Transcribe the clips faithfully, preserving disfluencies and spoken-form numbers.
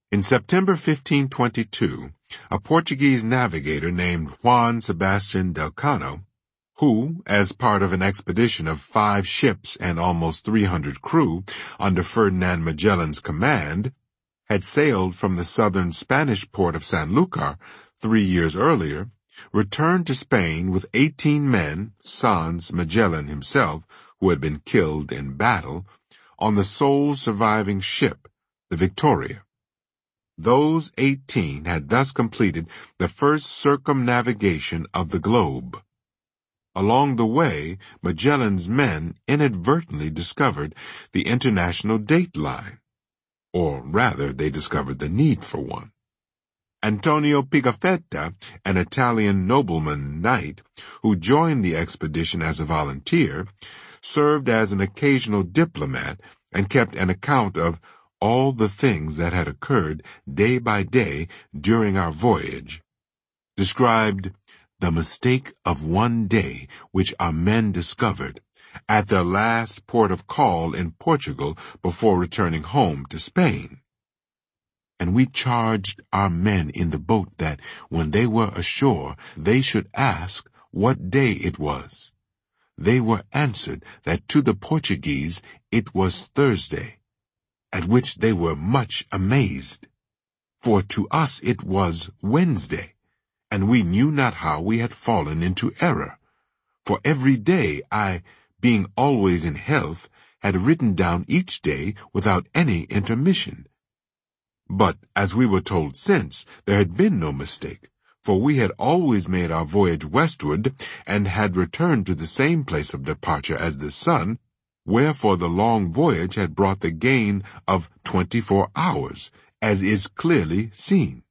In September fifteen twenty-two, a Portuguese navigator named Juan Sebastian Delcano, who, as part of an expedition of five ships and almost three hundred crew under Ferdinand Magellan's command, had sailed from the southern Spanish port of Sanlúcar three years earlier, returned to Spain with eighteen men, sans Magellan himself, who had been killed in battle, on the sole surviving ship, the Victoria. Those eighteen had thus completed the first circumnavigation of the globe. Along the way, Magellan's men inadvertently discovered the international date line, or rather they discovered the need for one. Antonio Pigafetta, an Italian nobleman knight, who joined the expedition as a volunteer, served as an occasional diplomat and kept an account of all the things that had occurred day by day during our voyage, described the mistake of one day which our men discovered at their last port of call in Portugal before returning home to Spain. And we charged our men in the boat that when they were ashore they should ask what day it was. They were answered that to the Portuguese it was Thursday, at which they were much amazed. For to us it was Wednesday, and we knew not how we had fallen into error. For every day I, being always in health, had written down each day without any intermission. But, as we were told since, there had been no mistake, for we had always made our voyage westward, and had returned to the same place of departure as the sun, wherefore the long voyage had brought the gain of twenty-four hours, as is clearly seen.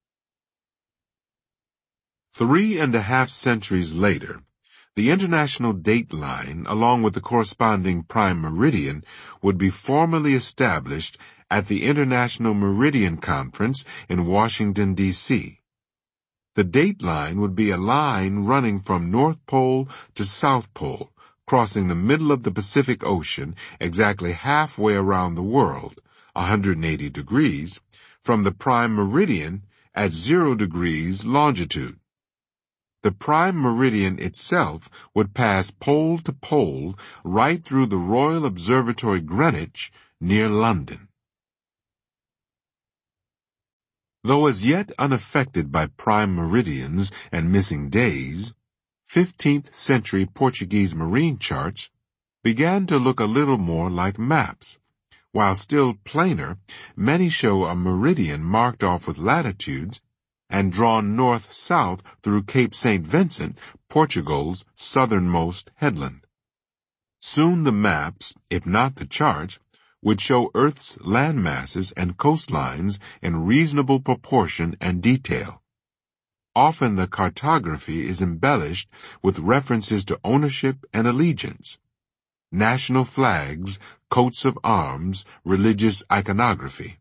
Three and a half centuries later, the international date line, along with the corresponding prime meridian, would be formally established at the International Meridian Conference in Washington, D C The date line would be a line running from North Pole to South Pole, crossing the middle of the Pacific Ocean exactly halfway around the world, one hundred eighty degrees, from the prime meridian at zero degrees longitude. The prime meridian itself would pass pole to pole right through the Royal Observatory Greenwich near London. Though as yet unaffected by prime meridians and missing days, fifteenth century Portuguese marine charts began to look a little more like maps. While still plainer, many show a meridian marked off with latitudes and drawn north-south through Cape Saint Vincent, Portugal's southernmost headland. Soon the maps, if not the charts, would show Earth's land masses and coastlines in reasonable proportion and detail. Often the cartography is embellished with references to ownership and allegiance, national flags, coats of arms, religious iconography.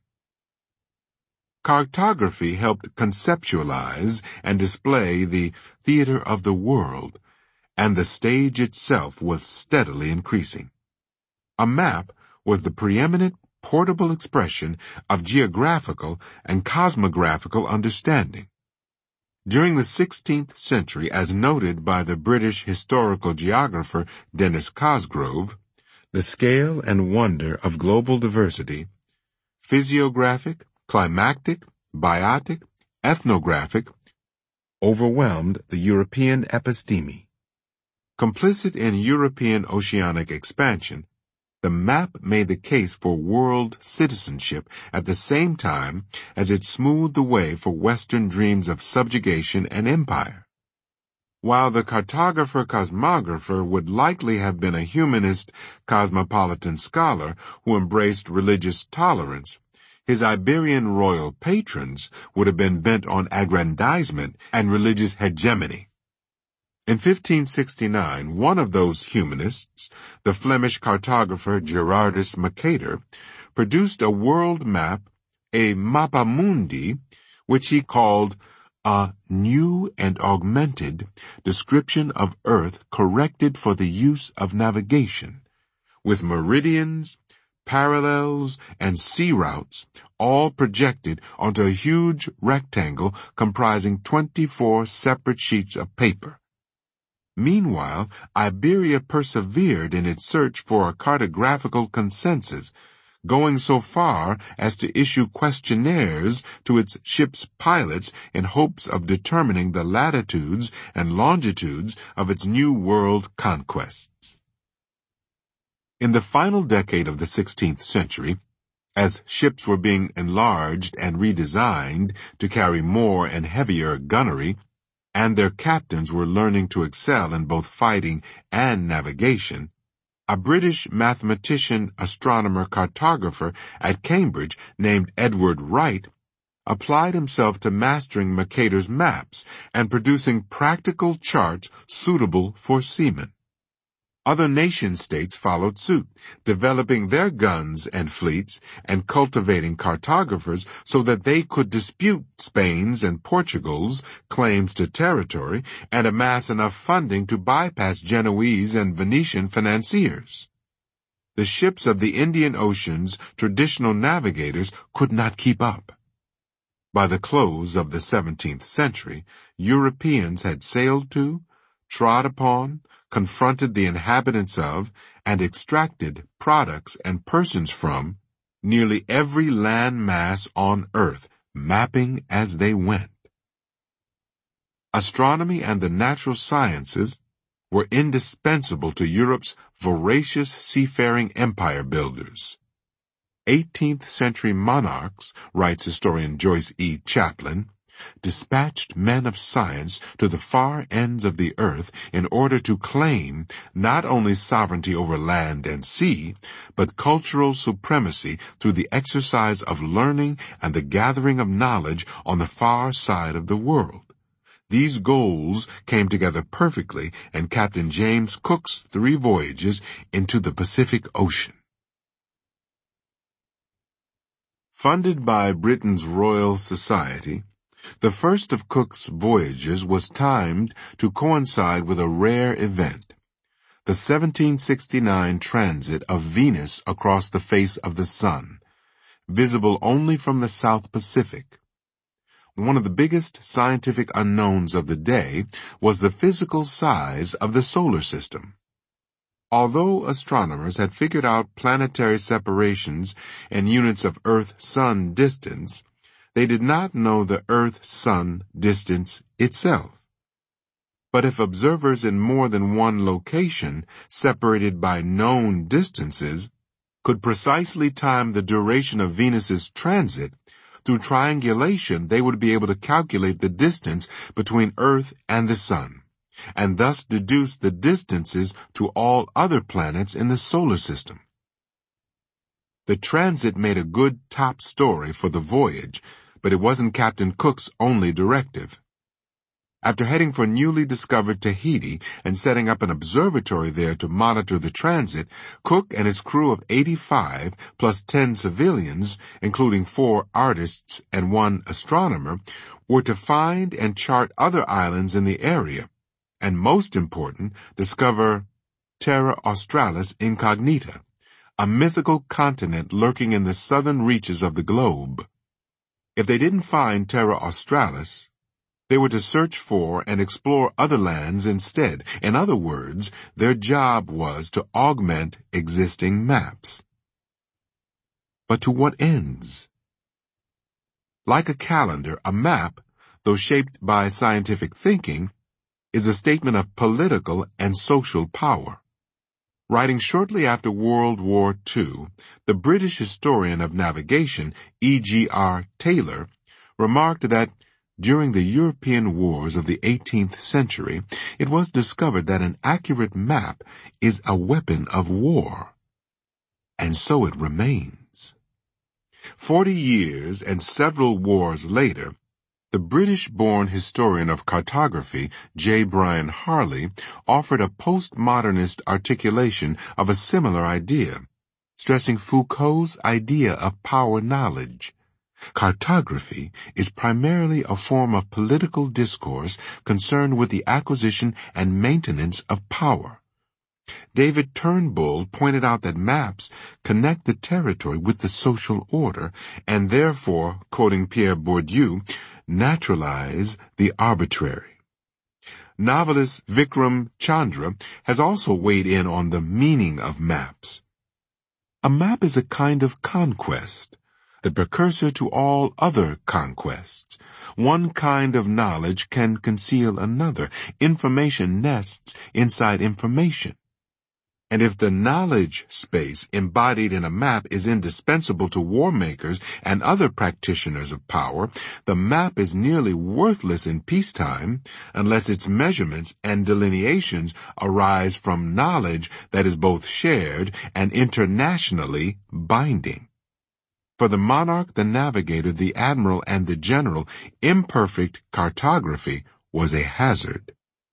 Cartography helped conceptualize and display the theater of the world, and the stage itself was steadily increasing. A map was the preeminent portable expression of geographical and cosmographical understanding. During the sixteenth century, as noted by the British historical geographer Dennis Cosgrove, the scale and wonder of global diversity, physiographic, climactic, biotic, ethnographic, overwhelmed the European episteme. Complicit in European oceanic expansion, the map made the case for world citizenship at the same time as it smoothed the way for Western dreams of subjugation and empire. While the cartographer-cosmographer would likely have been a humanist cosmopolitan scholar who embraced religious tolerance, his Iberian royal patrons would have been bent on aggrandizement and religious hegemony. In fifteen sixty-nine, one of those humanists, the Flemish cartographer Gerardus Mercator, produced a world map, a Mappa Mundi, which he called a new and augmented description of Earth corrected for the use of navigation, with meridians, parallels, and sea routes, all projected onto a huge rectangle comprising twenty-four separate sheets of paper. Meanwhile, Iberia persevered in its search for a cartographical consensus, going so far as to issue questionnaires to its ship's pilots in hopes of determining the latitudes and longitudes of its new world conquests. In the final decade of the sixteenth century, as ships were being enlarged and redesigned to carry more and heavier gunnery, and their captains were learning to excel in both fighting and navigation, a British mathematician, astronomer, cartographer at Cambridge named Edward Wright applied himself to mastering Mercator's maps and producing practical charts suitable for seamen. Other nation-states followed suit, developing their guns and fleets and cultivating cartographers so that they could dispute Spain's and Portugal's claims to territory and amass enough funding to bypass Genoese and Venetian financiers. The ships of the Indian Ocean's traditional navigators could not keep up. By the close of the seventeenth century, Europeans had sailed to, trod upon, confronted the inhabitants of, and extracted products and persons from nearly every land mass on Earth, mapping as they went. Astronomy and the natural sciences were indispensable to Europe's voracious seafaring empire builders. eighteenth century monarchs, writes historian Joyce E. Chaplin, dispatched men of science to the far ends of the earth in order to claim not only sovereignty over land and sea, but cultural supremacy through the exercise of learning and the gathering of knowledge on the far side of the world. These goals came together perfectly in Captain James Cook's three voyages into the Pacific Ocean. Funded by Britain's Royal Society, the first of Cook's voyages was timed to coincide with a rare event, the seventeen sixty-nine transit of Venus across the face of the sun, visible only from the South Pacific. One of the biggest scientific unknowns of the day was the physical size of the solar system. Although astronomers had figured out planetary separations and units of Earth-Sun distance, they did not know the Earth-Sun distance itself. But if observers in more than one location, separated by known distances, could precisely time the duration of Venus's transit, through triangulation they would be able to calculate the distance between Earth and the Sun, and thus deduce the distances to all other planets in the solar system. The transit made a good top story for the voyage, but it wasn't Captain Cook's only directive. After heading for newly discovered Tahiti and setting up an observatory there to monitor the transit, Cook and his crew of eighty-five, plus ten civilians, including four artists and one astronomer, were to find and chart other islands in the area, and most important, discover Terra Australis Incognita, a mythical continent lurking in the southern reaches of the globe. If they didn't find Terra Australis, they were to search for and explore other lands instead. In other words, their job was to augment existing maps. But to what ends? Like a calendar, a map, though shaped by scientific thinking, is a statement of political and social power. Writing shortly after World War Two, the British historian of navigation, E G R Taylor, remarked that during the European wars of the eighteenth century, it was discovered that an accurate map is a weapon of war. And so it remains. Forty years and several wars later, the British-born historian of cartography, J. Bryan Harley, offered a postmodernist articulation of a similar idea, stressing Foucault's idea of power knowledge. Cartography is primarily a form of political discourse concerned with the acquisition and maintenance of power. David Turnbull pointed out that maps connect the territory with the social order and therefore, quoting Pierre Bourdieu, naturalize the arbitrary. Novelist Vikram Chandra has also weighed in on the meaning of maps. A map is a kind of conquest, the precursor to all other conquests. One kind of knowledge can conceal another. Information nests inside information. And if the knowledge space embodied in a map is indispensable to war makers and other practitioners of power, the map is nearly worthless in peacetime unless its measurements and delineations arise from knowledge that is both shared and internationally binding. For the monarch, the navigator, the admiral, and the general, imperfect cartography was a hazard.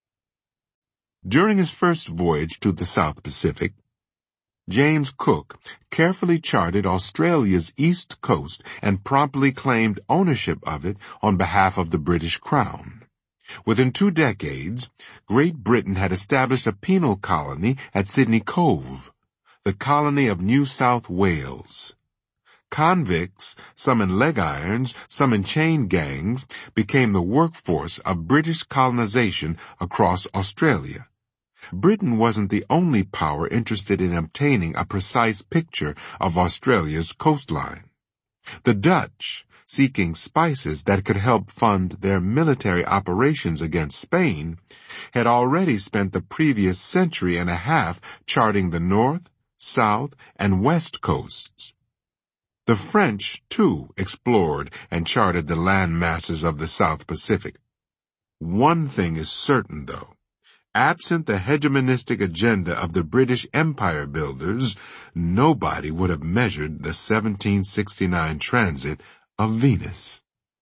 During his first voyage to the South Pacific, James Cook carefully charted Australia's east coast and promptly claimed ownership of it on behalf of the British Crown. Within two decades, Great Britain had established a penal colony at Sydney Cove, the colony of New South Wales. Convicts, some in leg irons, some in chain gangs, became the workforce of British colonization across Australia. Britain wasn't the only power interested in obtaining a precise picture of Australia's coastline. The Dutch, seeking spices that could help fund their military operations against Spain, had already spent the previous century and a half charting the north, south, and west coasts. The French, too, explored and charted the land masses of the South Pacific. One thing is certain, though. Absent the hegemonistic agenda of the British Empire builders, nobody would have measured the seventeen sixty-nine transit of Venus.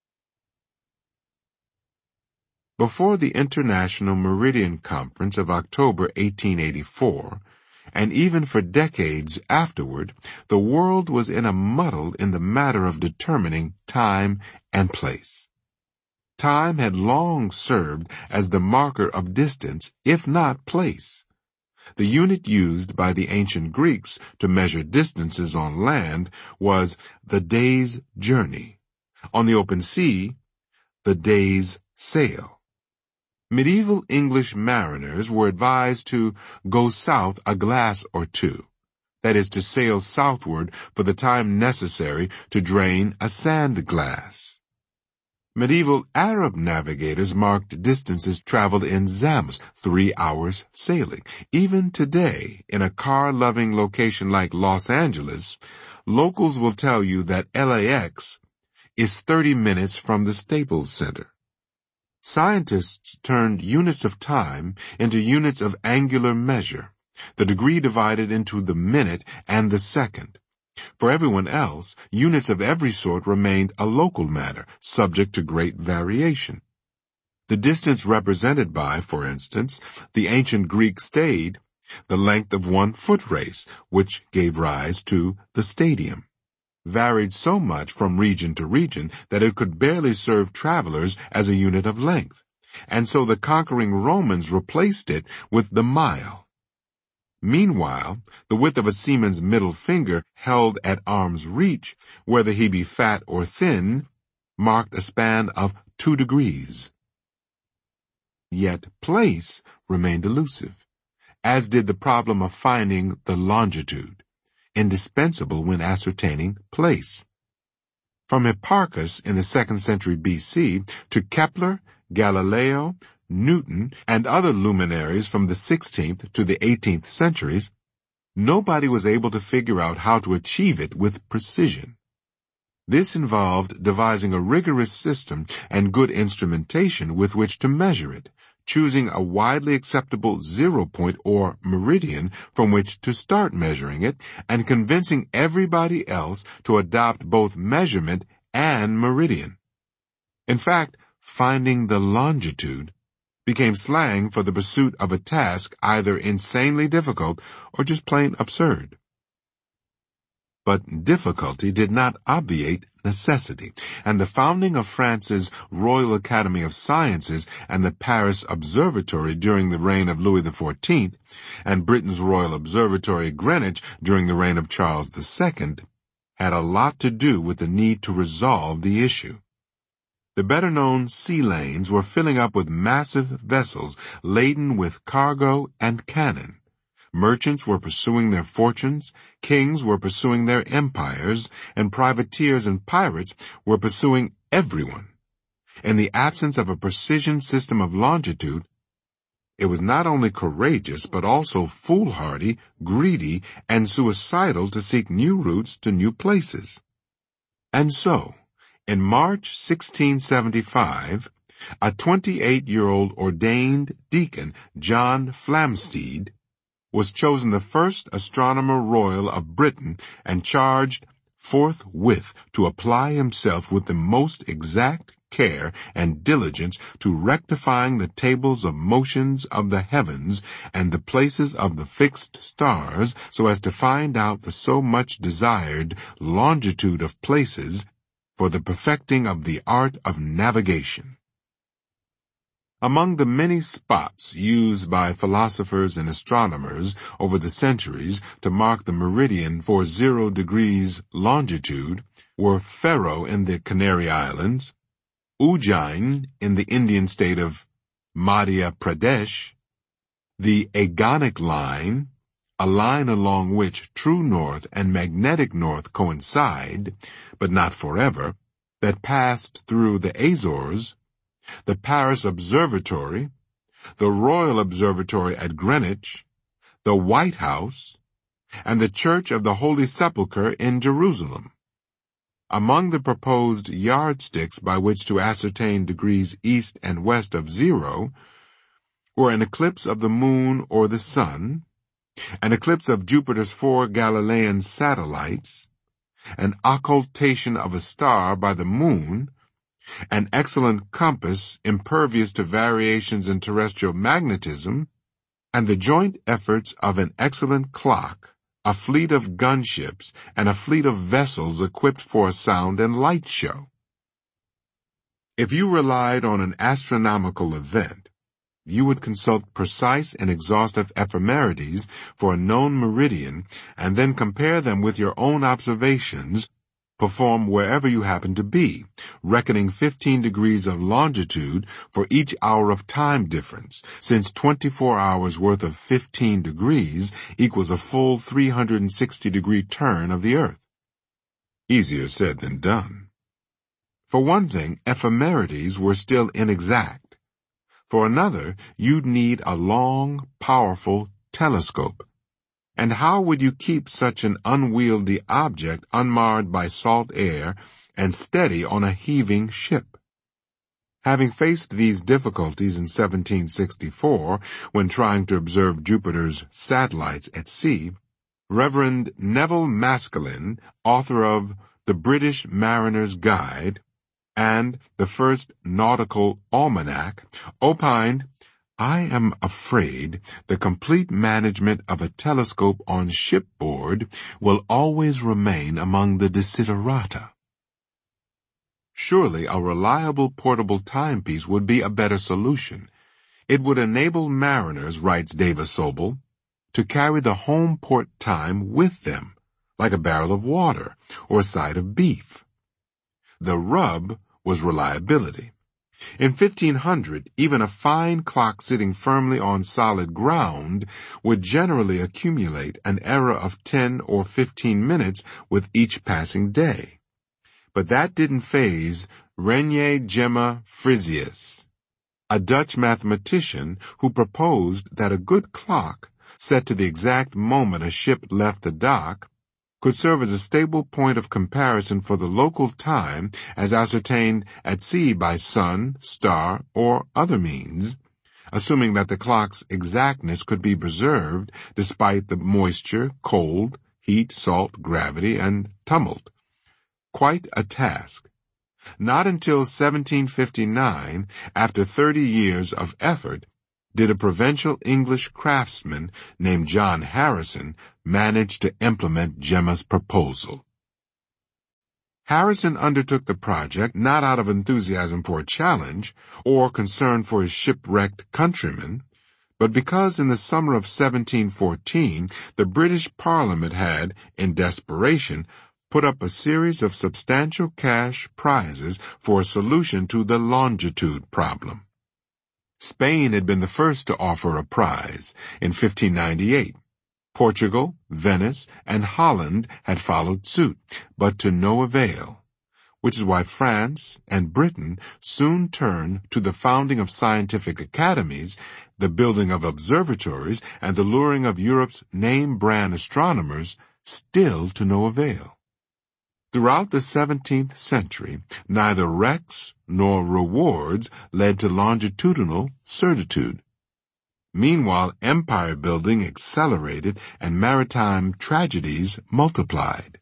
Before the International Meridian Conference of October eighteen eighty-four, and even for decades afterward, the world was in a muddle in the matter of determining time and place. Time had long served as the marker of distance, if not place. The unit used by the ancient Greeks to measure distances on land was the day's journey. On the open sea, the day's sail. Medieval English mariners were advised to go south a glass or two, that is, to sail southward for the time necessary to drain a sand glass. Medieval Arab navigators marked distances traveled in zams, three hours sailing. Even today, in a car-loving location like Los Angeles, locals will tell you that L A X is thirty minutes from the Staples Center. Scientists turned units of time into units of angular measure, the degree divided into the minute and the second. For everyone else, units of every sort remained a local matter, subject to great variation. The distance represented by, for instance, the ancient Greek stade, the length of one foot race, which gave rise to the stadium, varied so much from region to region that it could barely serve travelers as a unit of length, and so the conquering Romans replaced it with the mile. Meanwhile, the width of a seaman's middle finger held at arm's reach, whether he be fat or thin, marked a span of two degrees. Yet place remained elusive, as did the problem of finding the longitude, indispensable when ascertaining place. From Hipparchus in the second century B C to Kepler, Galileo, Newton, and other luminaries from the sixteenth to the eighteenth centuries, nobody was able to figure out how to achieve it with precision. This involved devising a rigorous system and good instrumentation with which to measure it, choosing a widely acceptable zero point or meridian from which to start measuring it, and convincing everybody else to adopt both measurement and meridian. In fact, finding the longitude became slang for the pursuit of a task either insanely difficult or just plain absurd. But difficulty did not obviate necessity, and the founding of France's Royal Academy of Sciences and the Paris Observatory during the reign of Louis the fourteenth, and Britain's Royal Observatory at Greenwich during the reign of Charles the second, had a lot to do with the need to resolve the issue. The better-known sea lanes were filling up with massive vessels laden with cargo and cannon. Merchants were pursuing their fortunes, kings were pursuing their empires, and privateers and pirates were pursuing everyone. In the absence of a precision system of longitude, it was not only courageous but also foolhardy, greedy, and suicidal to seek new routes to new places. And so, in March sixteen seventy-five, a twenty-eight-year-old ordained deacon, John Flamsteed, was chosen the first Astronomer Royal of Britain and charged forthwith to apply himself with the most exact care and diligence to rectifying the tables of motions of the heavens and the places of the fixed stars so as to find out the so much desired longitude of places for the perfecting of the art of navigation. Among the many spots used by philosophers and astronomers over the centuries to mark the meridian for zero degrees longitude were Ferro in the Canary Islands, Ujjain in the Indian state of Madhya Pradesh, the Agonic Line, a line along which true north and magnetic north coincide, but not forever, that passed through the Azores, the Paris Observatory, the Royal Observatory at Greenwich, the White House, and the Church of the Holy Sepulchre in Jerusalem. Among the proposed yardsticks by which to ascertain degrees east and west of zero were an eclipse of the moon or the sun, an eclipse of Jupiter's four Galilean satellites, an occultation of a star by the moon, an excellent compass impervious to variations in terrestrial magnetism, and the joint efforts of an excellent clock, a fleet of gunships, and a fleet of vessels equipped for a sound and light show. If you relied on an astronomical event, you would consult precise and exhaustive ephemerides for a known meridian and then compare them with your own observations performed wherever you happen to be, reckoning fifteen degrees of longitude for each hour of time difference, since twenty-four hours worth of fifteen degrees equals a full three hundred sixty degree turn of the earth. Easier said than done. For one thing, ephemerides were still inexact. For another, you'd need a long, powerful telescope. And how would you keep such an unwieldy object unmarred by salt air and steady on a heaving ship? Having faced these difficulties in seventeen sixty-four, when trying to observe Jupiter's satellites at sea, Reverend Neville Maskelyne, author of The British Mariner's Guide and the first Nautical Almanac, opined, "I am afraid the complete management of a telescope on shipboard will always remain among the desiderata." Surely a reliable portable timepiece would be a better solution. It would enable mariners, writes Davis Sobel, to carry the home port time with them, like a barrel of water or a side of beef. The rub was reliability. In fifteen hundred, even a fine clock sitting firmly on solid ground would generally accumulate an error of ten or fifteen minutes with each passing day. But that didn't faze René Gemma Frisius, a Dutch mathematician who proposed that a good clock, set to the exact moment a ship left the dock, could serve as a stable point of comparison for the local time as ascertained at sea by sun, star, or other means, assuming that the clock's exactness could be preserved despite the moisture, cold, heat, salt, gravity, and tumult. Quite a task. Not until seventeen fifty-nine, after thirty years of effort, did a provincial English craftsman named John Harrison manage to implement Gemma's proposal. Harrison undertook the project not out of enthusiasm for a challenge or concern for his shipwrecked countrymen, but because in the summer of seventeen fourteen the British Parliament had, in desperation, put up a series of substantial cash prizes for a solution to the longitude problem. Spain had been the first to offer a prize in fifteen ninety-eight. Portugal, Venice, and Holland had followed suit, but to no avail, which is why France and Britain soon turned to the founding of scientific academies, the building of observatories, and the luring of Europe's name-brand astronomers, still to no avail. Throughout the seventeenth century, neither wrecks nor rewards led to longitudinal certitude. Meanwhile, empire building accelerated and maritime tragedies multiplied.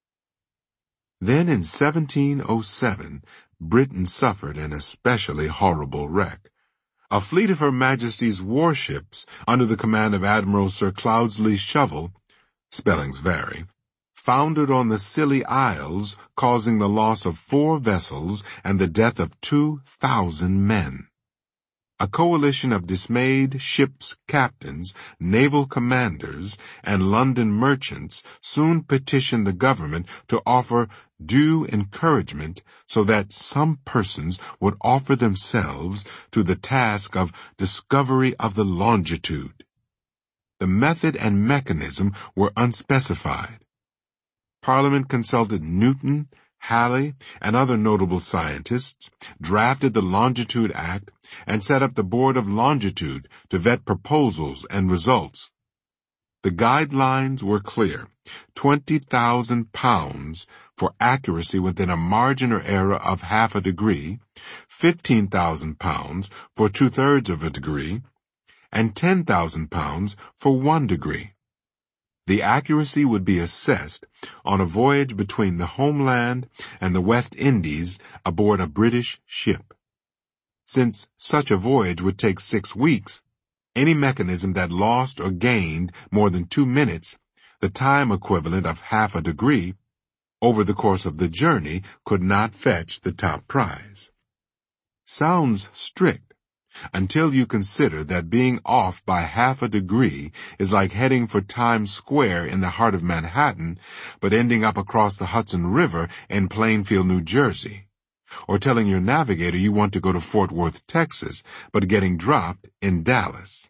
Then in seventeen oh seven, Britain suffered an especially horrible wreck. A fleet of Her Majesty's warships, under the command of Admiral Sir Cloudesley Shovel, spellings vary, foundered on the Scilly Isles, causing the loss of four vessels and the death of two thousand men. A coalition of dismayed ships' captains, naval commanders, and London merchants soon petitioned the government to offer due encouragement so that some persons would offer themselves to the task of discovery of the longitude. The method and mechanism were unspecified. Parliament consulted Newton, Halley, and other notable scientists, drafted the Longitude Act, and set up the Board of Longitude to vet proposals and results. The guidelines were clear: twenty thousand pounds for accuracy within a margin or error of half a degree, fifteen thousand pounds for two-thirds of a degree, and ten thousand pounds for one degree. The accuracy would be assessed on a voyage between the homeland and the West Indies aboard a British ship. Since such a voyage would take six weeks, any mechanism that lost or gained more than two minutes, the time equivalent of half a degree, over the course of the journey could not fetch the top prize. Sounds strict, until you consider that being off by half a degree is like heading for Times Square in the heart of Manhattan, but ending up across the Hudson River in Plainfield, New Jersey, or telling your navigator you want to go to Fort Worth, Texas, but getting dropped in Dallas.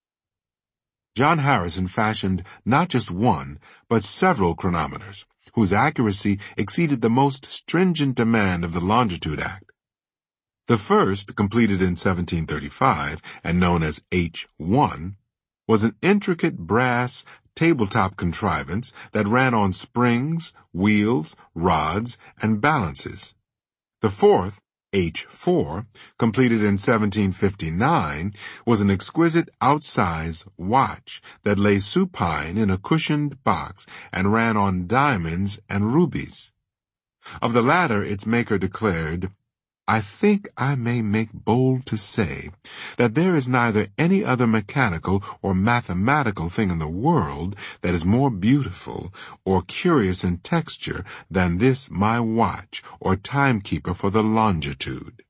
John Harrison fashioned not just one, but several chronometers, whose accuracy exceeded the most stringent demand of the Longitude Act. The first, completed in seventeen thirty-five and known as H one, was an intricate brass tabletop contrivance that ran on springs, wheels, rods, and balances. The fourth, H four, completed in seventeen fifty-nine, was an exquisite outsize watch that lay supine in a cushioned box and ran on diamonds and rubies. Of the latter, its maker declared, "I think I may make bold to say that there is neither any other mechanical or mathematical thing in the world that is more beautiful or curious in texture than this my watch or timekeeper for the longitude."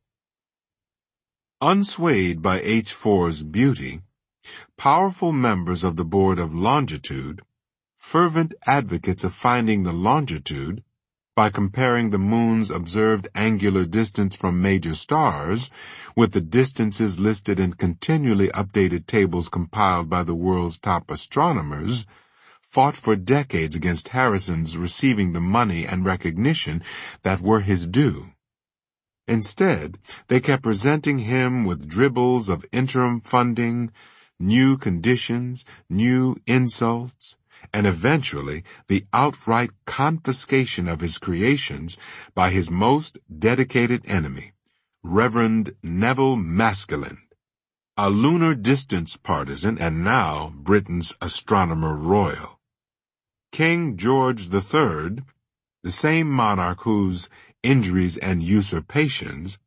Unswayed by H four's beauty, powerful members of the Board of Longitude, fervent advocates of finding the longitude, by comparing the moon's observed angular distance from major stars with the distances listed in continually updated tables compiled by the world's top astronomers, fought for decades against Harrison's receiving the money and recognition that were his due. Instead, they kept presenting him with dribbles of interim funding, new conditions, new insults, and eventually the outright confiscation of his creations by his most dedicated enemy, Reverend Neville Maskelyne, a lunar distance partisan and now Britain's astronomer royal. King George the Third, the same monarch whose injuries and usurpations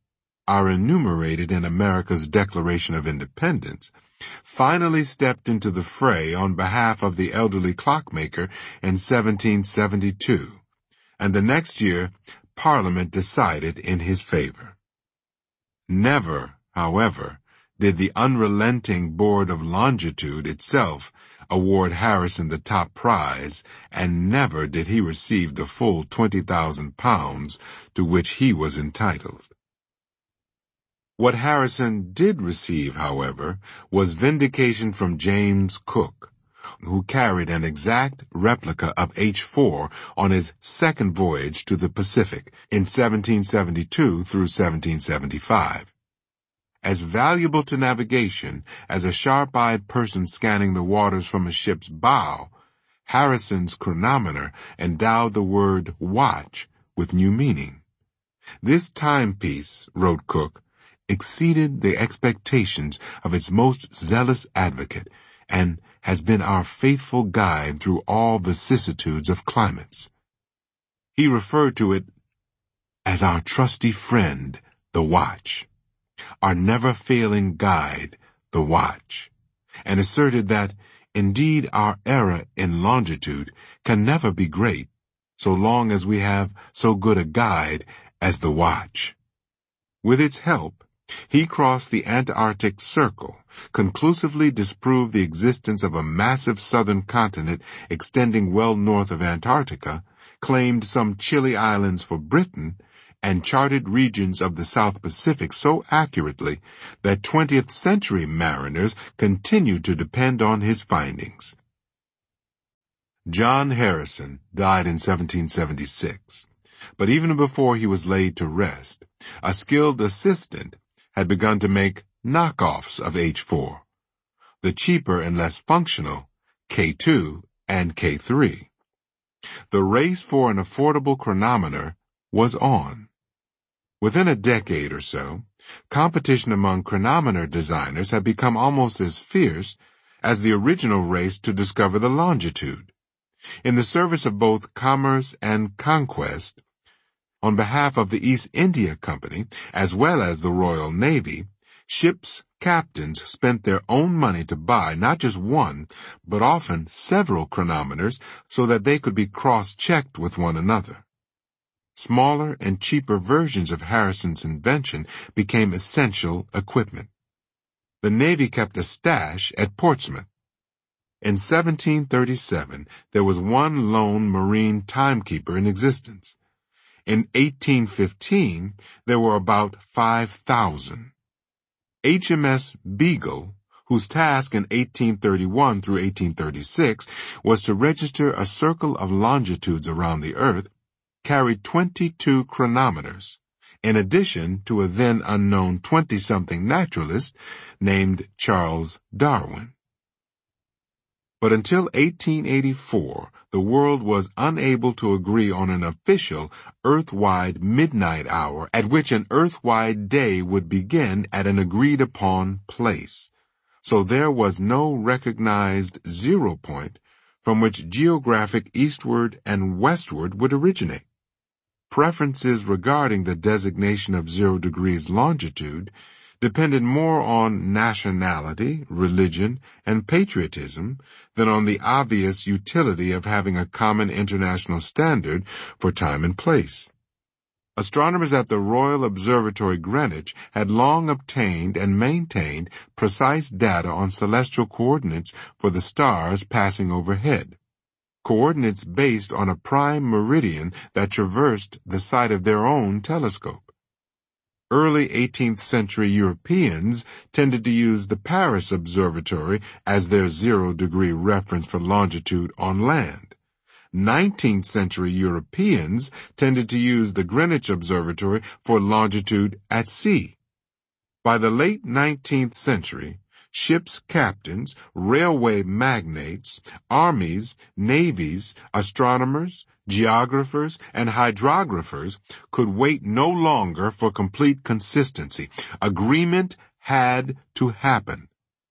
are enumerated in America's Declaration of Independence, finally stepped into the fray on behalf of the elderly clockmaker in seventeen seventy-two, and the next year Parliament decided in his favor. Never, however, did the unrelenting Board of Longitude itself award Harrison the top prize, and never did he receive the full twenty thousand pounds to which he was entitled. What Harrison did receive, however, was vindication from James Cook, who carried an exact replica of H four on his second voyage to the Pacific in seventeen seventy-two through seventeen seventy-five. As valuable to navigation as a sharp-eyed person scanning the waters from a ship's bow, Harrison's chronometer endowed the word watch with new meaning. This timepiece, wrote Cook, exceeded the expectations of its most zealous advocate, and has been our faithful guide through all vicissitudes of climates. He referred to it as our trusty friend, the watch, our never-failing guide, the watch, and asserted that, indeed, our error in longitude can never be great so long as we have so good a guide as the watch. With its help, he crossed the Antarctic Circle, conclusively disproved the existence of a massive southern continent extending well north of Antarctica, claimed some chilly islands for Britain, and charted regions of the South Pacific so accurately that twentieth century mariners continued to depend on his findings. John Harrison died in seventeen seventy-six, but even before he was laid to rest, a skilled assistant had begun to make knockoffs of H four, the cheaper and less functional K two and K three. The race for an affordable chronometer was on. Within a decade or so, competition among chronometer designers had become almost as fierce as the original race to discover the longitude. In the service of both commerce and conquest, on behalf of the East India Company, as well as the Royal Navy, ships' captains spent their own money to buy not just one, but often several chronometers so that they could be cross-checked with one another. Smaller and cheaper versions of Harrison's invention became essential equipment. The Navy kept a stash at Portsmouth. In seventeen thirty-seven, there was one lone marine timekeeper in existence. In eighteen fifteen, there were about five thousand. H M S Beagle, whose task in eighteen thirty-one through eighteen thirty-six was to register a circle of longitudes around the Earth, carried twenty-two chronometers, in addition to a then unknown twenty-something naturalist named Charles Darwin. But until eighteen eighty-four, the world was unable to agree on an official Earth-wide midnight hour at which an Earth-wide day would begin at an agreed-upon place. So there was no recognized zero point from which geographic eastward and westward would originate. Preferences regarding the designation of zero degrees longitude depended more on nationality, religion, and patriotism than on the obvious utility of having a common international standard for time and place. Astronomers at the Royal Observatory Greenwich had long obtained and maintained precise data on celestial coordinates for the stars passing overhead, coordinates based on a prime meridian that traversed the site of their own telescope. Early eighteenth century Europeans tended to use the Paris Observatory as their zero-degree reference for longitude on land. nineteenth century Europeans tended to use the Greenwich Observatory for longitude at sea. By the late nineteenth century, ships' captains, railway magnates, armies, navies, astronomers, geographers, and hydrographers could wait no longer for complete consistency. Agreement had to happen.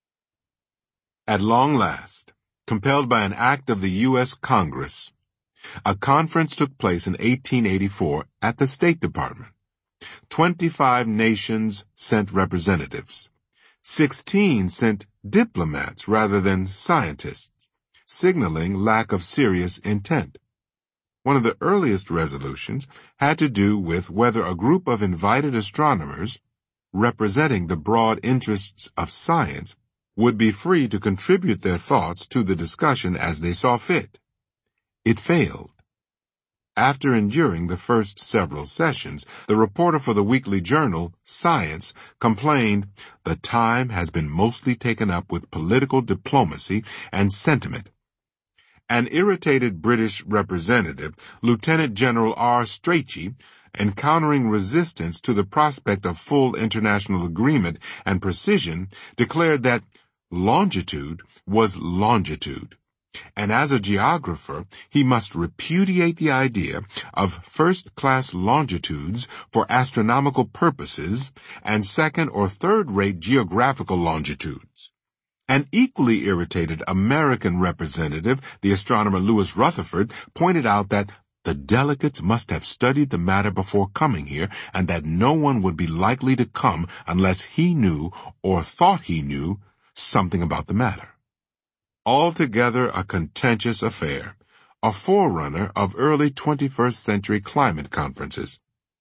At long last, compelled by an act of the U S Congress, a conference took place in eighteen eighty-four at the State Department. twenty-five nations sent representatives. sixteen sent diplomats rather than scientists, signaling lack of serious intent. One of the earliest resolutions had to do with whether a group of invited astronomers, representing the broad interests of science, would be free to contribute their thoughts to the discussion as they saw fit. It failed. After enduring the first several sessions, the reporter for the weekly journal, Science, complained, "The time has been mostly taken up with political diplomacy and sentiment." An irritated British representative, Lieutenant General R. Strachey, encountering resistance to the prospect of full international agreement and precision, declared that longitude was longitude, and as a geographer, he must repudiate the idea of first-class longitudes for astronomical purposes and second- or third-rate geographical longitudes. An equally irritated American representative, the astronomer Louis Rutherford, pointed out that the delegates must have studied the matter before coming here, and that no one would be likely to come unless he knew or thought he knew something about the matter. Altogether a contentious affair, a forerunner of early twenty-first century climate conferences.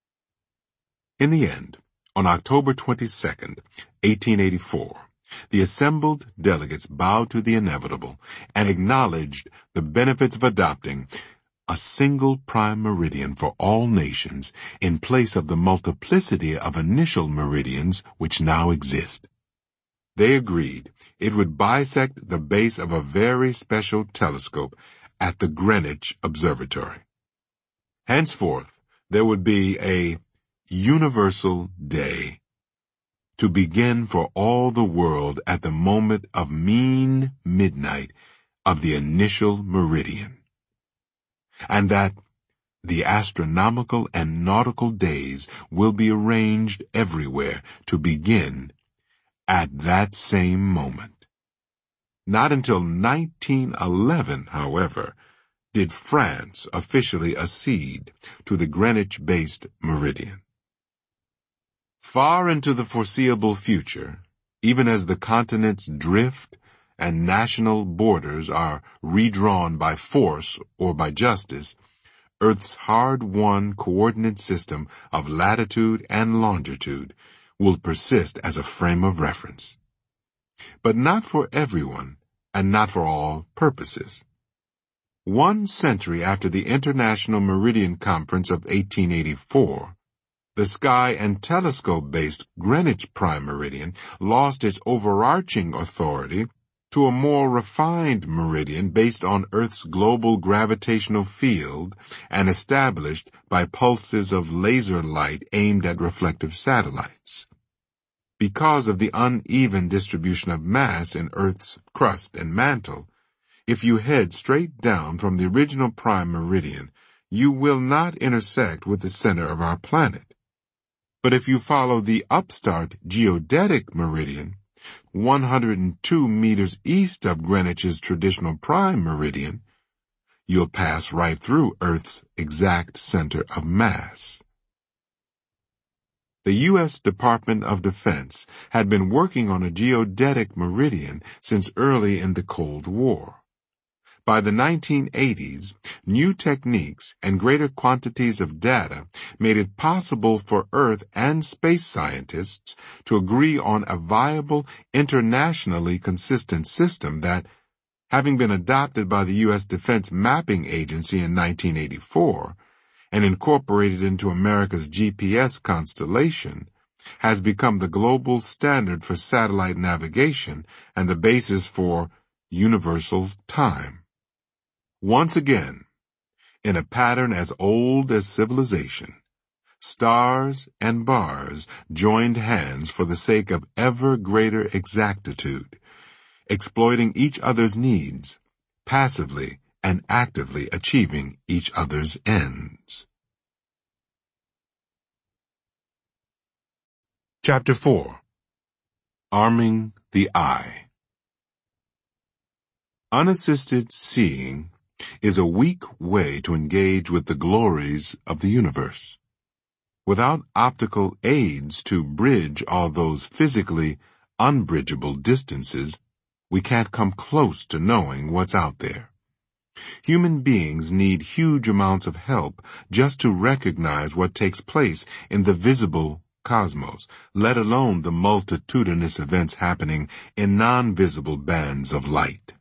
In the end, on October twenty-second, eighteen eighty-four, the assembled delegates bowed to the inevitable and acknowledged the benefits of adopting a single prime meridian for all nations in place of the multiplicity of initial meridians which now exist. They agreed it would bisect the base of a very special telescope at the Greenwich Observatory. Henceforth, there would be a universal day to begin for all the world at the moment of mean midnight of the initial meridian, and that the astronomical and nautical days will be arranged everywhere to begin at that same moment. Not until nineteen eleven, however, did France officially accede to the Greenwich-based meridian. Far into the foreseeable future, even as the continents drift and national borders are redrawn by force or by justice, Earth's hard-won coordinate system of latitude and longitude will persist as a frame of reference. But not for everyone, and not for all purposes. One century after the International Meridian Conference of eighteen eighty-four, the sky and telescope-based Greenwich Prime Meridian lost its overarching authority to a more refined meridian based on Earth's global gravitational field and established by pulses of laser light aimed at reflective satellites. Because of the uneven distribution of mass in Earth's crust and mantle, if you head straight down from the original prime meridian, you will not intersect with the center of our planet. But if you follow the upstart geodetic meridian, one hundred two meters east of Greenwich's traditional prime meridian, you'll pass right through Earth's exact center of mass. The U S Department of Defense had been working on a geodetic meridian since early in the Cold War. By the nineteen eighties, new techniques and greater quantities of data made it possible for Earth and space scientists to agree on a viable, internationally consistent system that, having been adopted by the U S Defense Mapping Agency in nineteen eighty-four and incorporated into America's G P S constellation, has become the global standard for satellite navigation and the basis for universal time. Once again, in a pattern as old as civilization, stars and bars joined hands for the sake of ever greater exactitude, exploiting each other's needs, passively and actively achieving each other's ends. Chapter four. Arming the Eye. Unassisted seeing is a weak way to engage with the glories of the universe. Without optical aids to bridge all those physically unbridgeable distances, we can't come close to knowing what's out there. Human beings need huge amounts of help just to recognize what takes place in the visible cosmos, let alone the multitudinous events happening in non-visible bands of light.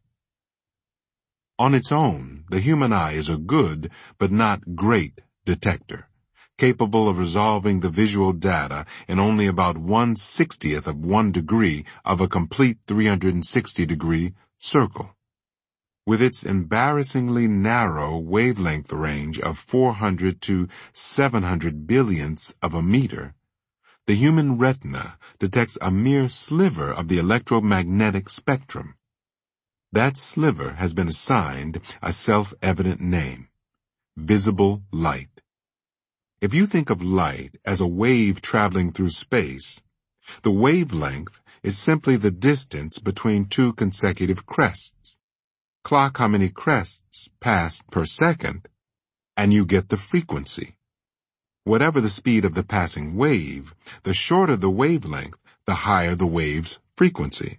On its own, the human eye is a good but not great detector, capable of resolving the visual data in only about one sixtieth of one degree of a complete three hundred sixty degree circle. With its embarrassingly narrow wavelength range of four hundred to seven hundred billionths of a meter, the human retina detects a mere sliver of the electromagnetic spectrum. That sliver has been assigned a self-evident name: visible light. If you think of light as a wave traveling through space, the wavelength is simply the distance between two consecutive crests. Clock how many crests pass per second, and you get the frequency. Whatever the speed of the passing wave, the shorter the wavelength, the higher the wave's frequency.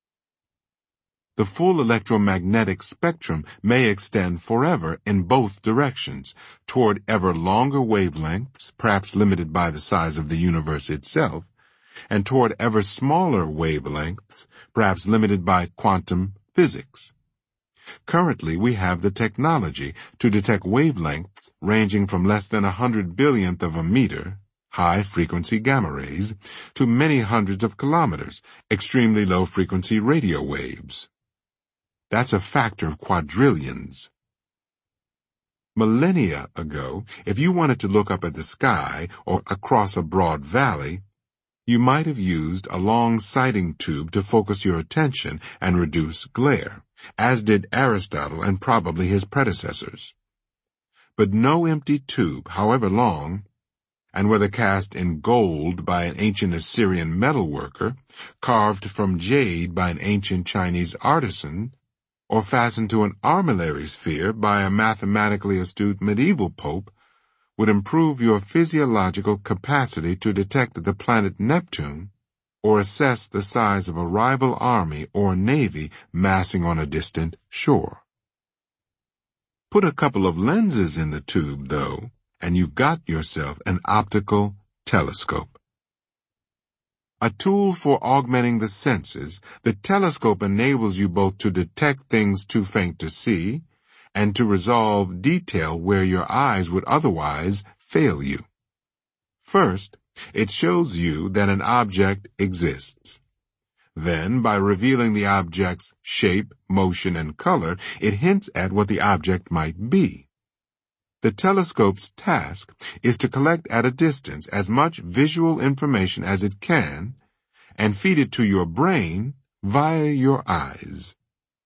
The full electromagnetic spectrum may extend forever in both directions, toward ever longer wavelengths, perhaps limited by the size of the universe itself, and toward ever smaller wavelengths, perhaps limited by quantum physics. Currently, we have the technology to detect wavelengths ranging from less than a hundred billionth of a meter, high-frequency gamma rays, to many hundreds of kilometers, extremely low-frequency radio waves. That's a factor of quadrillions. Millennia ago, if you wanted to look up at the sky or across a broad valley, you might have used a long sighting tube to focus your attention and reduce glare, as did Aristotle and probably his predecessors. But no empty tube, however long, and whether cast in gold by an ancient Assyrian metalworker, carved from jade by an ancient Chinese artisan, or fastened to an armillary sphere by a mathematically astute medieval pope, would improve your physiological capacity to detect the planet Neptune or assess the size of a rival army or navy massing on a distant shore. Put a couple of lenses in the tube, though, and you've got yourself an optical telescope. A tool for augmenting the senses, the telescope enables you both to detect things too faint to see and to resolve detail where your eyes would otherwise fail you. First, it shows you that an object exists. Then, by revealing the object's shape, motion, and color, it hints at what the object might be. The telescope's task is to collect at a distance as much visual information as it can and feed it to your brain via your eyes.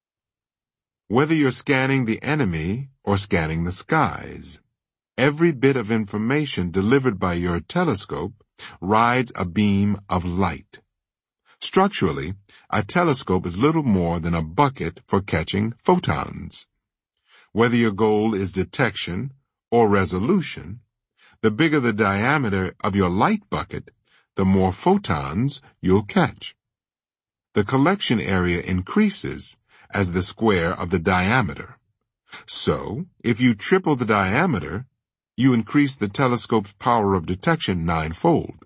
Whether you're scanning the enemy or scanning the skies, every bit of information delivered by your telescope rides a beam of light. Structurally, a telescope is little more than a bucket for catching photons. Whether your goal is detection or resolution, the bigger the diameter of your light bucket, the more photons you'll catch. The collection area increases as the square of the diameter. So, if you triple the diameter, you increase the telescope's power of detection ninefold.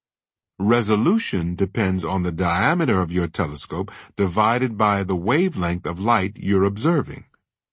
Resolution depends on the diameter of your telescope divided by the wavelength of light you're observing.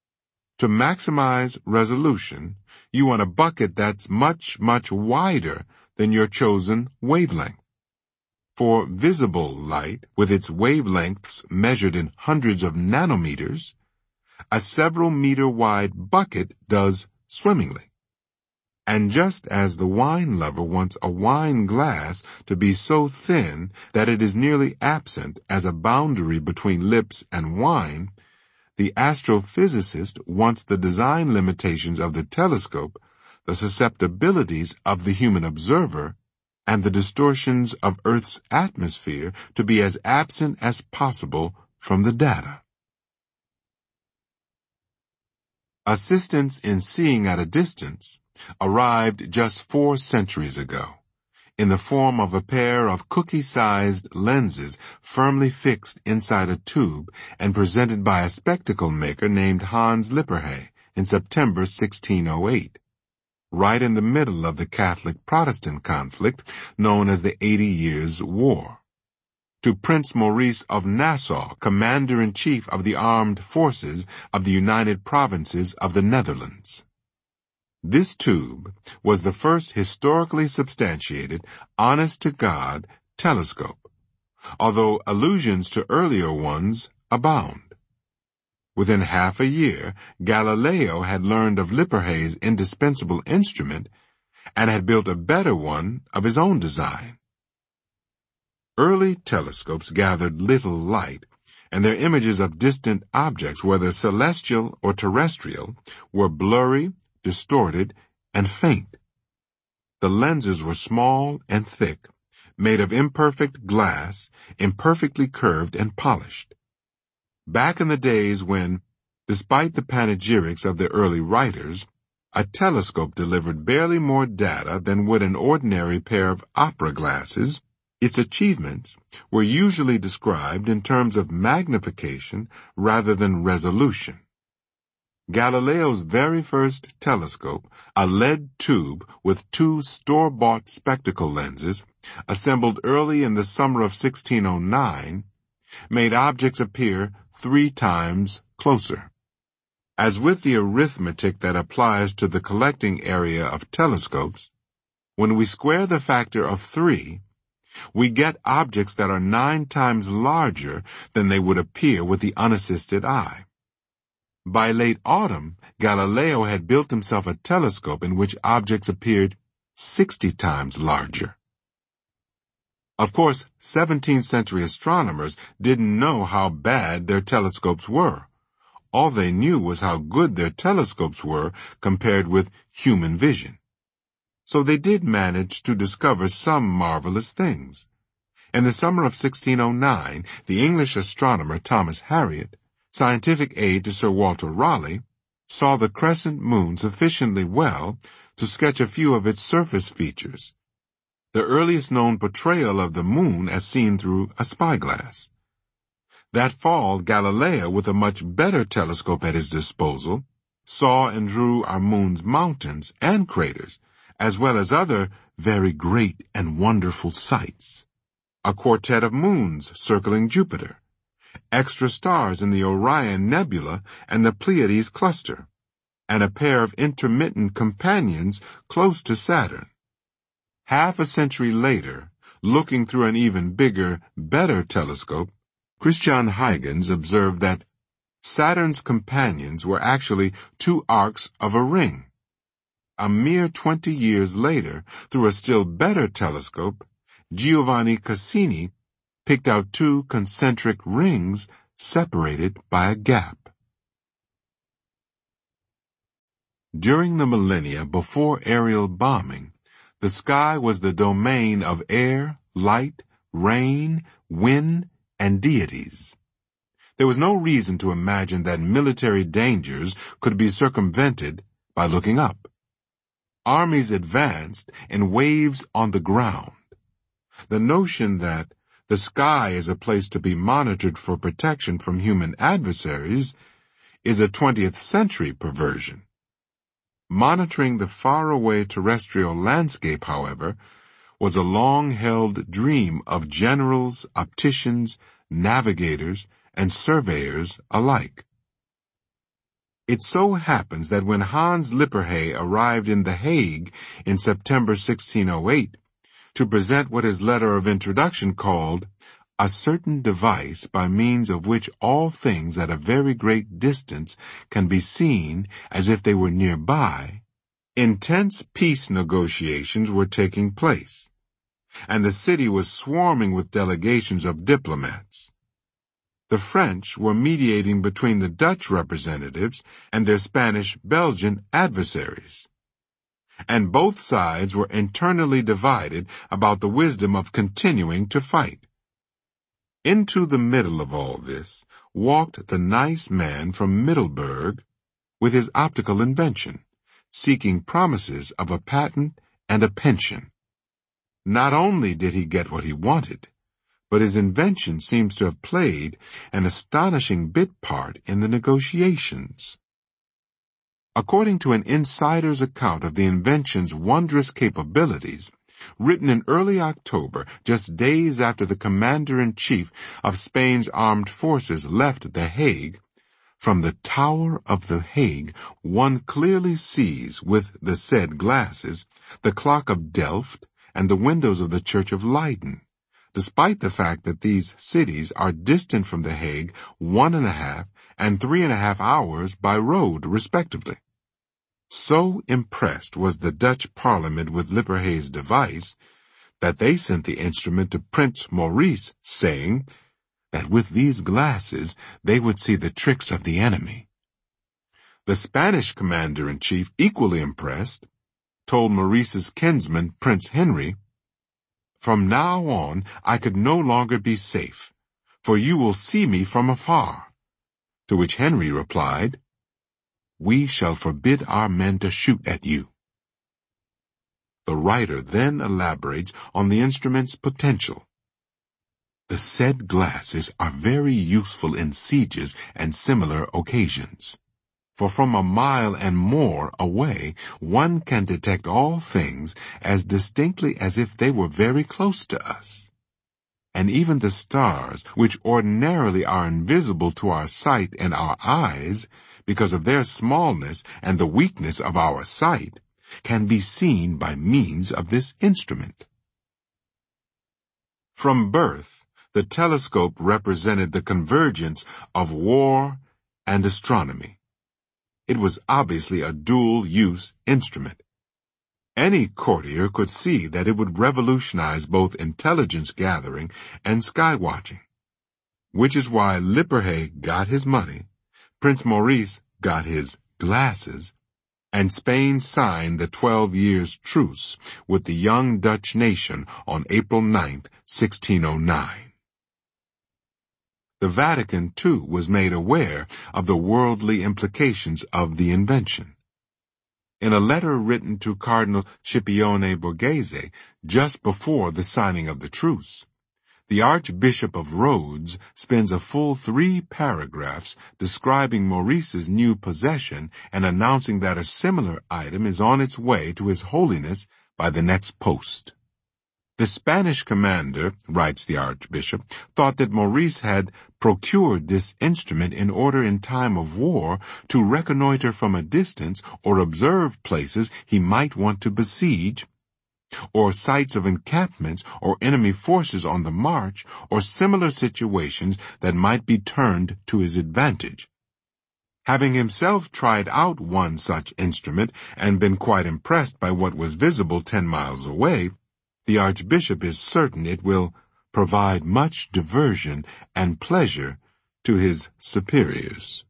To maximize resolution, you want a bucket that's much, much wider than your chosen wavelength. For visible light, with its wavelengths measured in hundreds of nanometers, a several meter wide bucket does swimmingly. And just as the wine lover wants a wine glass to be so thin that it is nearly absent as a boundary between lips and wine, the astrophysicist wants the design limitations of the telescope, the susceptibilities of the human observer, and the distortions of Earth's atmosphere to be as absent as possible from the data. Assistance in seeing at a distance arrived just four centuries ago, in the form of a pair of cookie-sized lenses firmly fixed inside a tube and presented by a spectacle maker named Hans Lippershey in September sixteen oh eight, right in the middle of the Catholic-Protestant conflict known as the Eighty Years' War. To Prince Maurice of Nassau, Commander-in-Chief of the Armed Forces of the United Provinces of the Netherlands. This tube was the first historically substantiated, honest-to-God telescope, although allusions to earlier ones abound. Within half a year, Galileo had learned of Lippershey's indispensable instrument and had built a better one of his own design. Early telescopes gathered little light, and their images of distant objects, whether celestial or terrestrial, were blurry, distorted, and faint. The lenses were small and thick, made of imperfect glass, imperfectly curved and polished. Back in the days when, despite the panegyrics of the early writers, a telescope delivered barely more data than would an ordinary pair of opera glasses, its achievements were usually described in terms of magnification rather than resolution. Galileo's very first telescope, a lead tube with two store-bought spectacle lenses, assembled early in the summer of sixteen oh nine, made objects appear three times closer. As with the arithmetic that applies to the collecting area of telescopes, when we square the factor of three, we get objects that are nine times larger than they would appear with the unassisted eye. By late autumn, Galileo had built himself a telescope in which objects appeared sixty times larger. Of course, seventeenth century astronomers didn't know how bad their telescopes were. All they knew was how good their telescopes were compared with human vision. So they did manage to discover some marvelous things. In the summer of sixteen oh nine, the English astronomer Thomas Harriot, scientific aide to Sir Walter Raleigh, saw the crescent moon sufficiently well to sketch a few of its surface features, the earliest known portrayal of the moon as seen through a spyglass. That fall, Galileo, with a much better telescope at his disposal, saw and drew our moon's mountains and craters, as well as other very great and wonderful sights. A quartet of moons circling Jupiter, extra stars in the Orion Nebula and the Pleiades cluster, and a pair of intermittent companions close to Saturn. Half a century later, looking through an even bigger, better telescope, Christian Huygens observed that Saturn's companions were actually two arcs of a ring. A mere twenty years later, through a still better telescope, Giovanni Cassini picked out two concentric rings separated by a gap. During the millennia before aerial bombing, the sky was the domain of air, light, rain, wind, and deities. There was no reason to imagine that military dangers could be circumvented by looking up. Armies advanced in waves on the ground. The notion that the sky is a place to be monitored for protection from human adversaries is a twentieth century perversion. Monitoring the faraway terrestrial landscape, however, was a long-held dream of generals, opticians, navigators, and surveyors alike. It so happens that when Hans Lippershey arrived in The Hague in September sixteen oh eight to present what his letter of introduction called a certain device by means of which all things at a very great distance can be seen as if they were nearby, intense peace negotiations were taking place, and the city was swarming with delegations of diplomats. The French were mediating between the Dutch representatives and their Spanish-Belgian adversaries. And both sides were internally divided about the wisdom of continuing to fight. Into the middle of all this walked the nice man from Middelburg with his optical invention, seeking promises of a patent and a pension. Not only did he get what he wanted, but his invention seems to have played an astonishing bit part in the negotiations. According to an insider's account of the invention's wondrous capabilities, written in early October, just days after the commander-in-chief of Spain's armed forces left The Hague, from the Tower of The Hague one clearly sees, with the said glasses, the clock of Delft and the windows of the Church of Leyden, despite the fact that these cities are distant from The Hague one and a half and three and a half hours by road, respectively. So impressed was the Dutch Parliament with Lippershey's device that they sent the instrument to Prince Maurice, saying that with these glasses they would see the tricks of the enemy. The Spanish commander-in-chief, equally impressed, told Maurice's kinsman, Prince Henry, "From now on I could no longer be safe, for you will see me from afar." To which Henry replied, "We shall forbid our men to shoot at you." The writer then elaborates on the instrument's potential. The said glasses are very useful in sieges and similar occasions, for from a mile and more away one can detect all things as distinctly as if they were very close to us. And even the stars, which ordinarily are invisible to our sight and our eyes, because of their smallness and the weakness of our sight, can be seen by means of this instrument. From birth, the telescope represented the convergence of war and astronomy. It was obviously a dual-use instrument. Any courtier could see that it would revolutionize both intelligence gathering and sky watching, which is why Lippershey got his money, Prince Maurice got his glasses, and Spain signed the twelve years' truce with the young Dutch nation on April ninth, sixteen oh nine. The Vatican, too, was made aware of the worldly implications of the invention. In a letter written to Cardinal Scipione Borghese just before the signing of the truce, the Archbishop of Rhodes spends a full three paragraphs describing Maurice's new possession and announcing that a similar item is on its way to His Holiness by the next post. The Spanish commander, writes the Archbishop, thought that Maurice had procured this instrument in order in time of war to reconnoiter from a distance or observe places he might want to besiege, or sites of encampments or enemy forces on the march, or similar situations that might be turned to his advantage. Having himself tried out one such instrument and been quite impressed by what was visible ten miles away, the Archbishop is certain it will provide much diversion and pleasure to his superiors.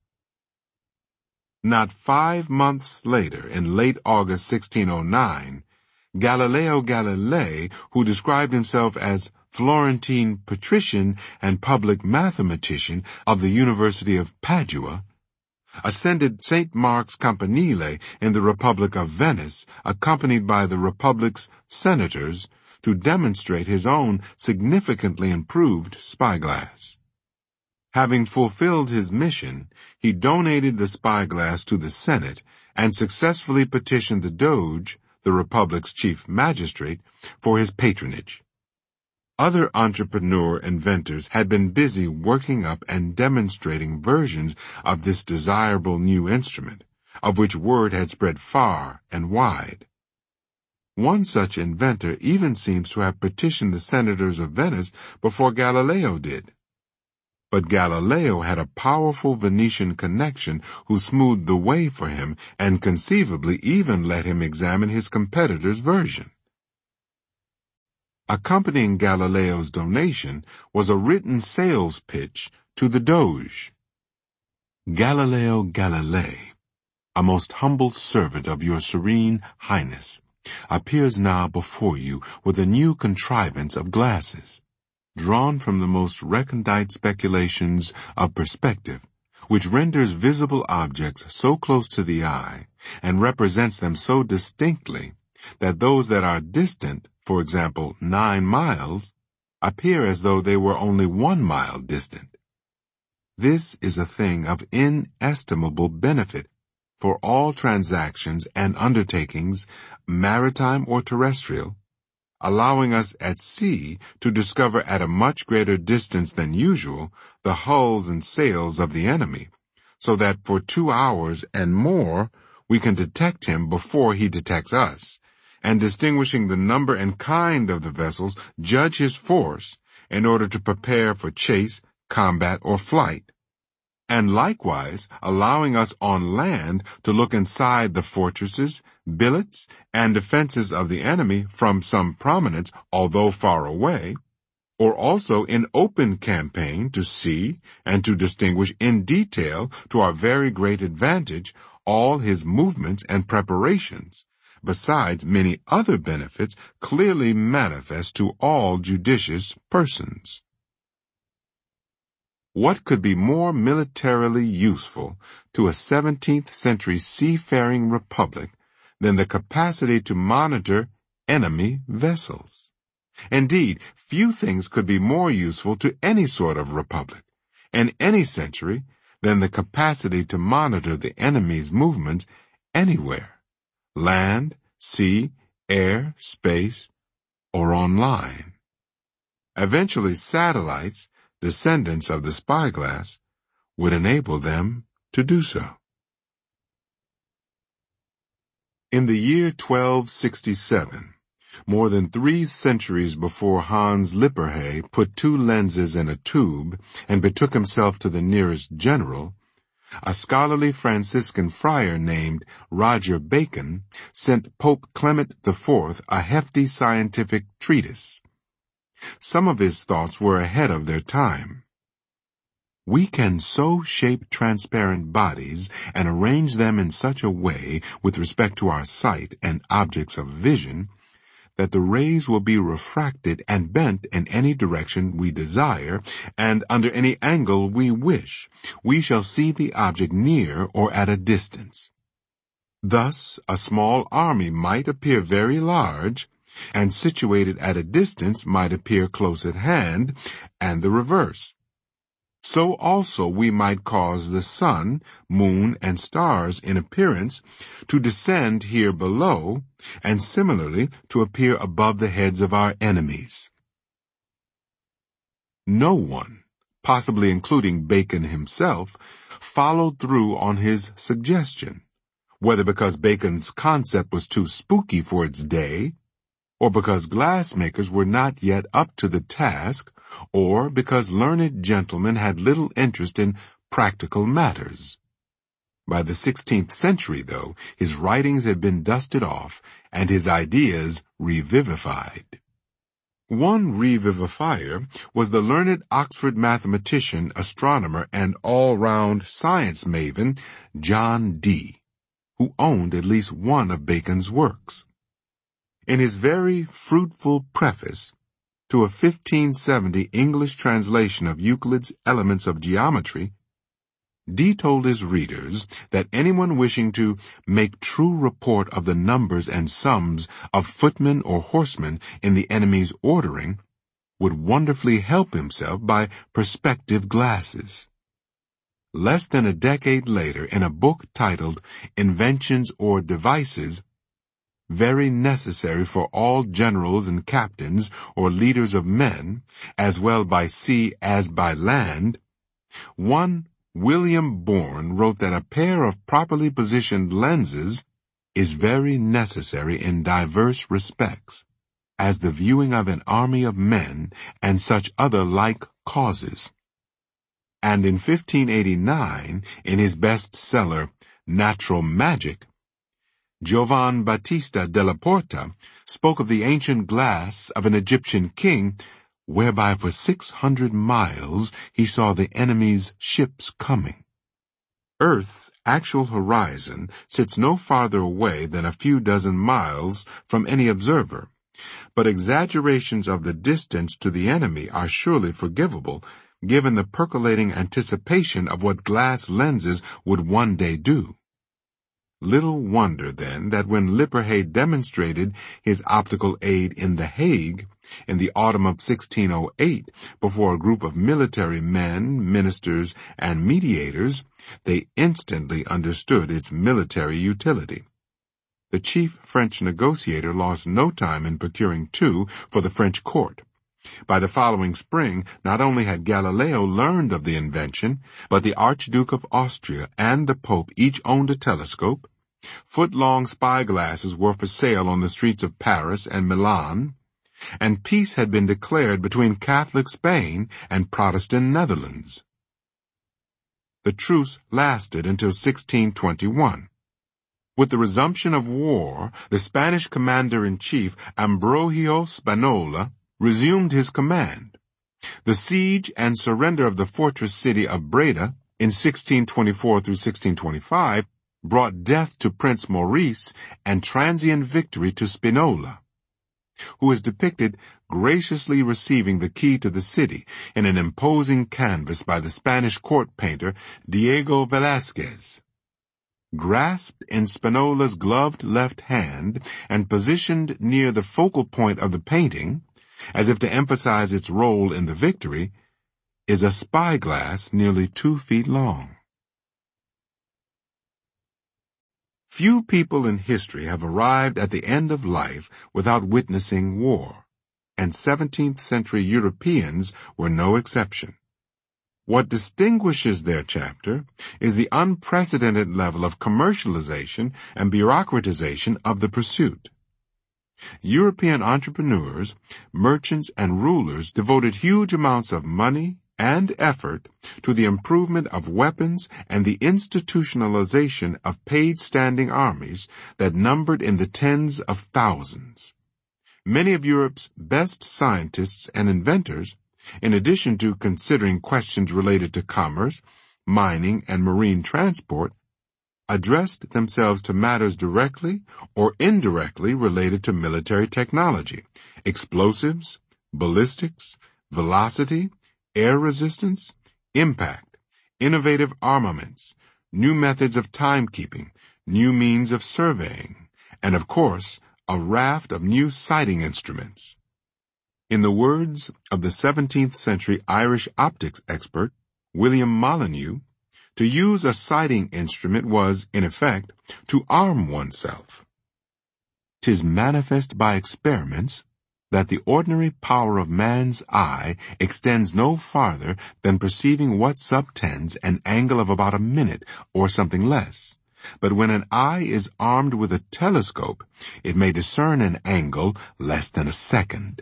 Not five months later, in late August sixteen oh nine, Galileo Galilei, who described himself as Florentine patrician and public mathematician of the University of Padua, ascended Saint Mark's Campanile in the Republic of Venice, accompanied by the Republic's senators, to demonstrate his own significantly improved spyglass. Having fulfilled his mission, he donated the spyglass to the Senate and successfully petitioned the Doge, the Republic's chief magistrate, for his patronage. Other entrepreneur inventors had been busy working up and demonstrating versions of this desirable new instrument, of which word had spread far and wide. One such inventor even seems to have petitioned the senators of Venice before Galileo did. But Galileo had a powerful Venetian connection who smoothed the way for him and conceivably even let him examine his competitor's version. Accompanying Galileo's donation was a written sales pitch to the Doge. Galileo Galilei, a most humble servant of your serene highness, appears now before you with a new contrivance of glasses, drawn from the most recondite speculations of perspective, which renders visible objects so close to the eye and represents them so distinctly that those that are distant, for example, nine miles, appear as though they were only one mile distant. This is a thing of inestimable benefit for all transactions and undertakings, maritime or terrestrial, allowing us at sea to discover at a much greater distance than usual the hulls and sails of the enemy, so that for two hours and more we can detect him before he detects us, and distinguishing the number and kind of the vessels, judge his force in order to prepare for chase, combat, or flight, and likewise allowing us on land to look inside the fortresses, billets, and defenses of the enemy from some prominence, although far away, or also in open campaign to see and to distinguish in detail to our very great advantage all his movements and preparations, besides many other benefits clearly manifest to all judicious persons. What could be more militarily useful to a seventeenth century seafaring republic than the capacity to monitor enemy vessels? Indeed, few things could be more useful to any sort of republic, in any century, than the capacity to monitor the enemy's movements anywhere, land, sea, air, space, or on line. Eventually, satellites, descendants of the spyglass, would enable them to do so. In the year twelve sixty-seven, more than three centuries before Hans Lippershey put two lenses in a tube and betook himself to the nearest general, a scholarly Franciscan friar named Roger Bacon sent Pope Clement the Fourth a hefty scientific treatise. Some of his thoughts were ahead of their time. We can so shape transparent bodies and arrange them in such a way with respect to our sight and objects of vision that the rays will be refracted and bent in any direction we desire, and under any angle we wish, we shall see the object near or at a distance. Thus, a small army might appear very large, and situated at a distance might appear close at hand, and the reverse. So also we might cause the sun, moon, and stars in appearance to descend here below, and similarly to appear above the heads of our enemies. No one, possibly including Bacon himself, followed through on his suggestion, whether because Bacon's concept was too spooky for its day, or because glassmakers were not yet up to the task, or because learned gentlemen had little interest in practical matters. By the sixteenth century, though, his writings had been dusted off and his ideas revivified. One revivifier was the learned Oxford mathematician, astronomer, and all-round science maven, John Dee, who owned at least one of Bacon's works. In his very fruitful preface to a fifteen seventy English translation of Euclid's Elements of Geometry, Dee told his readers that anyone wishing to make true report of the numbers and sums of footmen or horsemen in the enemy's ordering would wonderfully help himself by perspective glasses. Less than a decade later, in a book titled Inventions or Devices, very necessary for all generals and captains or leaders of men, as well by sea as by land, one William Bourne wrote that a pair of properly positioned lenses is very necessary in diverse respects, as the viewing of an army of men and such other like causes. And in fifteen eighty-nine, in his bestseller, Natural Magic, Giovan Battista della Porta spoke of the ancient glass of an Egyptian king, whereby for six hundred miles he saw the enemy's ships coming. Earth's actual horizon sits no farther away than a few dozen miles from any observer, but exaggerations of the distance to the enemy are surely forgivable, given the percolating anticipation of what glass lenses would one day do. Little wonder, then, that when Lippershey demonstrated his optical aid in The Hague in the autumn of sixteen oh eight before a group of military men, ministers, and mediators, they instantly understood its military utility. The chief French negotiator lost no time in procuring two for the French court. By the following spring, not only had Galileo learned of the invention, but the Archduke of Austria and the Pope each owned a telescope. Foot-long spyglasses were for sale on the streets of Paris and Milan, and peace had been declared between Catholic Spain and Protestant Netherlands. The truce lasted until sixteen twenty-one. With the resumption of war, the Spanish commander-in-chief Ambrogio Spanola resumed his command. The siege and surrender of the fortress city of Breda in sixteen twenty-four through sixteen twenty-five brought death to Prince Maurice and transient victory to Spinola, who is depicted graciously receiving the key to the city in an imposing canvas by the Spanish court painter Diego Velázquez. Grasped in Spinola's gloved left hand and positioned near the focal point of the painting, as if to emphasize its role in the victory, is a spyglass nearly two feet long. Few people in history have arrived at the end of life without witnessing war, and seventeenth century Europeans were no exception. What distinguishes their chapter is the unprecedented level of commercialization and bureaucratization of the pursuit. European entrepreneurs, merchants, and rulers devoted huge amounts of money and effort to the improvement of weapons and the institutionalization of paid standing armies that numbered in the tens of thousands. Many of Europe's best scientists and inventors, in addition to considering questions related to commerce, mining, and marine transport, addressed themselves to matters directly or indirectly related to military technology, explosives, ballistics, velocity, air resistance, impact, innovative armaments, new methods of timekeeping, new means of surveying, and of course, a raft of new sighting instruments. In the words of the seventeenth century Irish optics expert, William Molyneux, to use a sighting instrument was, in effect, to arm oneself. 'Tis manifest by experiments that the ordinary power of man's eye extends no farther than perceiving what subtends an angle of about a minute or something less. But when an eye is armed with a telescope, it may discern an angle less than a second.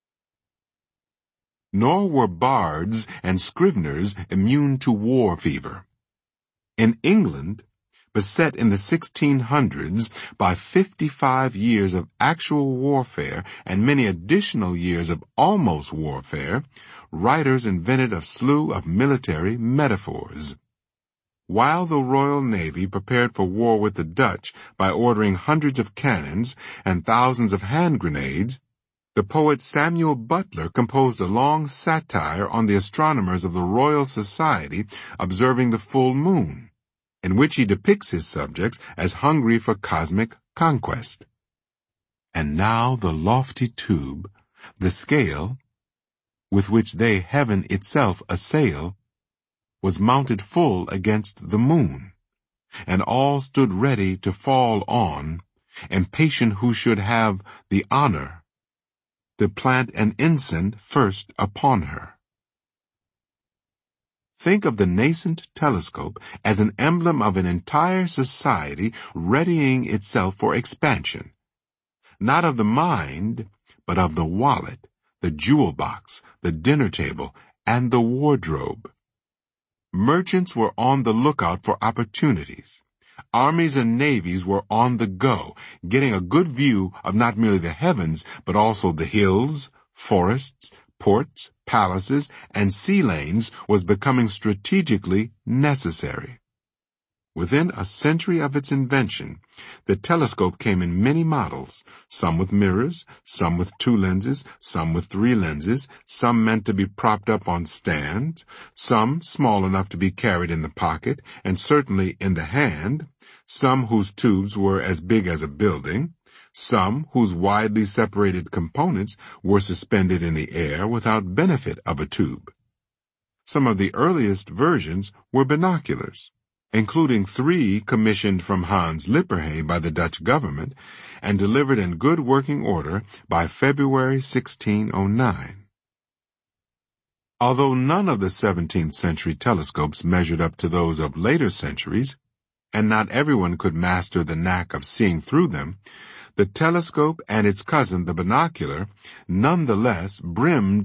Nor were bards and scriveners immune to war fever. In England, beset in the sixteen hundreds by fifty-five years of actual warfare and many additional years of almost warfare, writers invented a slew of military metaphors. While the Royal Navy prepared for war with the Dutch by ordering hundreds of cannons and thousands of hand grenades, the poet Samuel Butler composed a long satire on the astronomers of the Royal Society observing the full moon, in which he depicts his subjects as hungry for cosmic conquest. And now the lofty tube, the scale, with which they heaven itself assail, was mounted full against the moon, and all stood ready to fall on, impatient who should have the honor to plant an ensign first upon her. Think of the nascent telescope as an emblem of an entire society readying itself for expansion, not of the mind, but of the wallet, the jewel box, the dinner table, and the wardrobe. Merchants were on the lookout for opportunities. Armies and navies were on the go, getting a good view of not merely the heavens, but also the hills, forests, ports, palaces, and sea lanes was becoming strategically necessary. Within a century of its invention, the telescope came in many models, some with mirrors, some with two lenses, some with three lenses, some meant to be propped up on stands, some small enough to be carried in the pocket, and certainly in the hand, some whose tubes were as big as a building, some whose widely separated components were suspended in the air without benefit of a tube. Some of the earliest versions were binoculars, including three commissioned from Hans Lippershey by the Dutch government and delivered in good working order by February sixteen oh nine. Although none of the seventeenth century telescopes measured up to those of later centuries, and not everyone could master the knack of seeing through them, the telescope and its cousin, the binocular, nonetheless brimmed